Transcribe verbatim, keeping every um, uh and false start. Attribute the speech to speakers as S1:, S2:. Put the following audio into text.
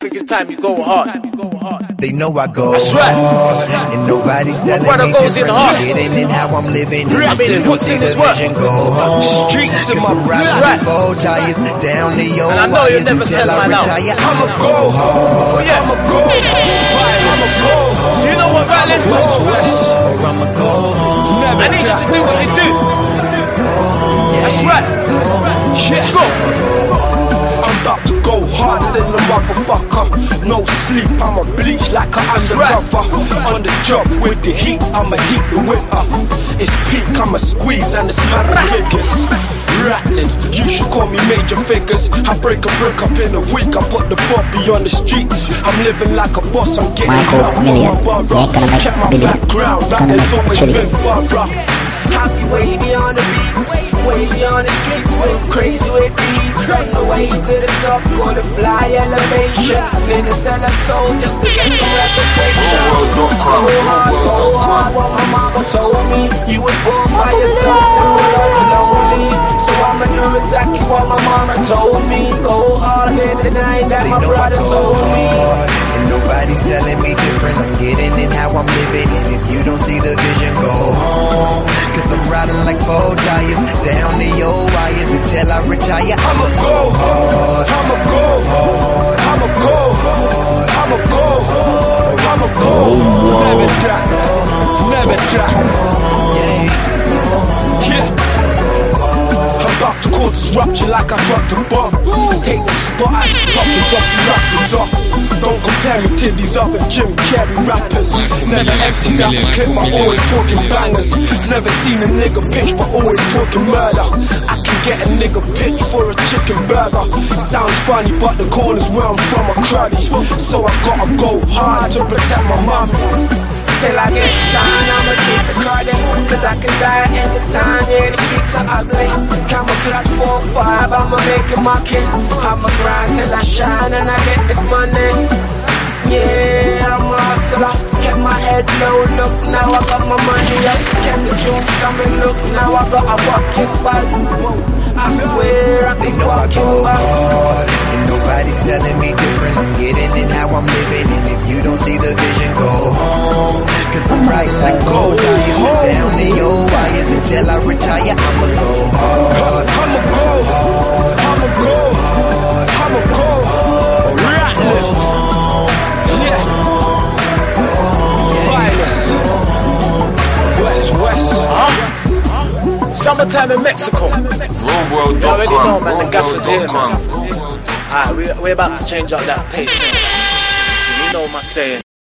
S1: think it's time you go hard.
S2: They know I go
S1: That's right.
S2: hard, and nobody's telling
S1: Brother
S2: me
S1: goes in
S2: different.
S1: hard.
S2: Getting in how I'm living.
S1: I mean, he
S2: You
S1: puts
S2: see
S1: in
S2: the
S1: his work.
S2: vision go home.
S1: Streets in
S2: Cause
S1: my
S2: I'm riding
S1: That's right.
S2: four tires down the old
S1: And I know you'll
S2: wires
S1: never
S2: until
S1: sell
S2: I
S1: mine out.
S2: retire. I'ma go hard.
S1: Yeah.
S2: I'ma go hard. I'ma go hard.
S1: So you know what, Valin?
S2: Or I'ma go hard.
S1: I need you to do what you do. That's right. Let's go.
S3: I'm about to go harder than a motherfucker. No sleep, I'ma bleach like an undercover. On the job with the heat, I'ma heat the winter. It's peak, I'ma squeeze and it's mad figures. Rattling, you should call me major figures. I break a brick up in a week, I put the Bobby on the streets. I'm living like a boss, I'm getting
S4: Michael
S3: out from
S4: Million.
S3: my borough.
S4: Yeah, gonna make
S3: Check my
S4: billion.
S3: background, that
S4: Gonna
S3: has
S4: make
S3: always
S4: trillion.
S3: been thorough. Happy wavy on the beats, wavy on the streets, move crazy with the heat. On the way to the top, gonna fly elevation. Niggas sell a soul just to get some reputation. Go hard, go hard, what my mama told me. You was born by yourself, you're lonely. So I'ma do exactly what my mama told me. Go hard in the night that
S2: They
S3: my
S2: know I
S3: brother
S2: go
S3: told me.
S2: hard, and nobody's telling me different. I'm getting in how I'm living, and if you don't see the vision, go home. Cause I'm riding like four tires down the old wires until I retire. I'ma go hard, I'ma go hard, I'ma go hard, I'ma go hard, I'ma go hard.
S3: Never die, never die. Yeah. I'm about to cause this rupture like I dropped a bomb. Take the spot at the top and drop the lockers off. Don't compare me to these other Jim Carrey rappers. Never emptied out a clip, but always talking bangers. Never seen a nigga pitch, but always talking murder. I can get a nigga pitch for a chicken burger. Sounds funny, but the corners where I'm from are cruddy. So I gotta go hard to protect my mom. Till I get the sign, I'ma keep the credit. Cause I can die anytime, yeah, the streets are ugly. Camouflage four five, I'ma make it my kid. I'ma grind till I shine and I get this money. Yeah, I'm a hustler. Kept my head low, look, now I got my money up. Kept the tunes coming, look, now I got a fucking buzz. I swear I
S2: They
S3: can
S2: know I
S3: fucking
S2: go
S3: buzz.
S2: hard, and nobody's telling me different. I'm getting in how I'm living, and if you don't see the vision, go home. Cause I'm riding like gold tires down the old wires until I retire. I'ma go hard,
S3: I'ma go hard, I'ma go hard, I'ma go hard. Rattling. Yeah. Finest. West, West.
S1: Huh? Summertime in Mexico. You already know, man, the gaffer's here, man. Alright, we, we're about to change up that pace. So you know my saying.